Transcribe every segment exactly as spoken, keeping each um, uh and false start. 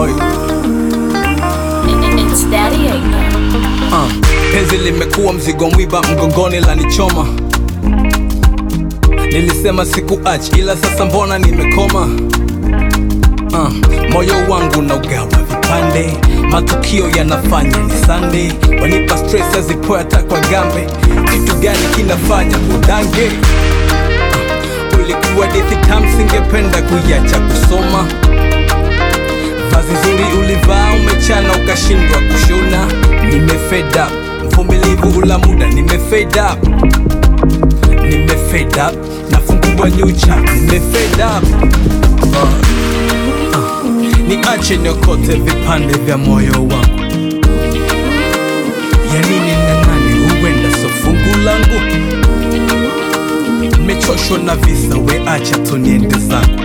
boy. It's Daddy Uh, penzi limekuwa mzigo mwiba mgongoni la nichoma. Nilisema sikuachi ila sasa mbona nimekoma. Uh, moyo wangu na ugawa vipande, matukio yanafanya ni Sunday. Wanipa stress azipoe hata kwa gambe. Kitu gani kinafanya udange? Uh, ulikuwa dithi tamu singependa kuiacha kusoma. Vazi zuri ulivaa umechana ukashindwa kushona. Nime fed up, mvumilivu ula muda nime fed up. Nime fed up, nafungua new chapter. Nime fed up. uh, uh, Niache niokote vipande vya moyo wangu. Ya nini na nani huenda so fungu langu. Mechoshwa na visa we acha tu niende zangu.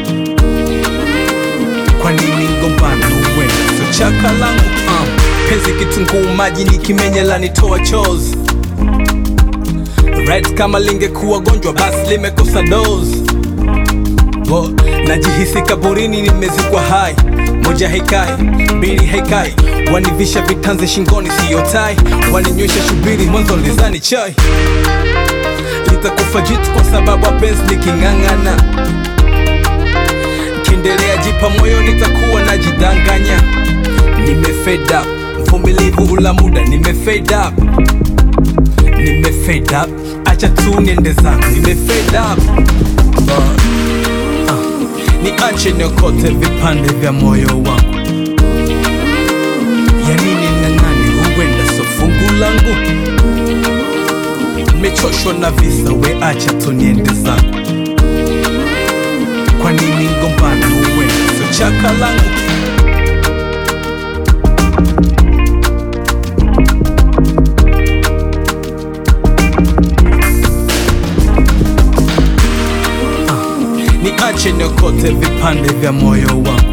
Kwa nini ngombana huenda so chaka langu. uh, Penzi kitunguu maji nikimenya la nitoa chozi. Right kama lingekuwa gonjwa basi limekosa dose. Bo, najihisi kaburini nimezikwa hai. Moja haikai, mbili haikai. Wanivisha vitanzi shingoni siyo tai. Waninywesha shubiri mwanzo lizani chai. Litakufa jitu kwa sababu wapenzi nikingangana. Kiendelea jipa moyo nitakuwa najidanganya. Nime fed up, mvumilivu ula muda nime fed up. Nime fed up, acha tu niende zangu. Nime fed up. uh, uh, Niache niokote vipande vya moyo wangu. Ya nini na nani huenda so fungu langu. Mechoshwa na visa we acha tu niende zangu. Kwa nini ngombana huenda so chaka langu. Niache niokote vipande vya moyo wangu.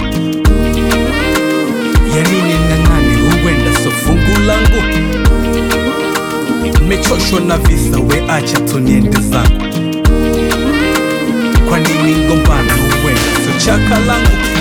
Ya nini na nani huenda so fungu langu. Mechoshwa na visa we acha tu niende zangu. Kwa nini ngombana huenda so chaka langu.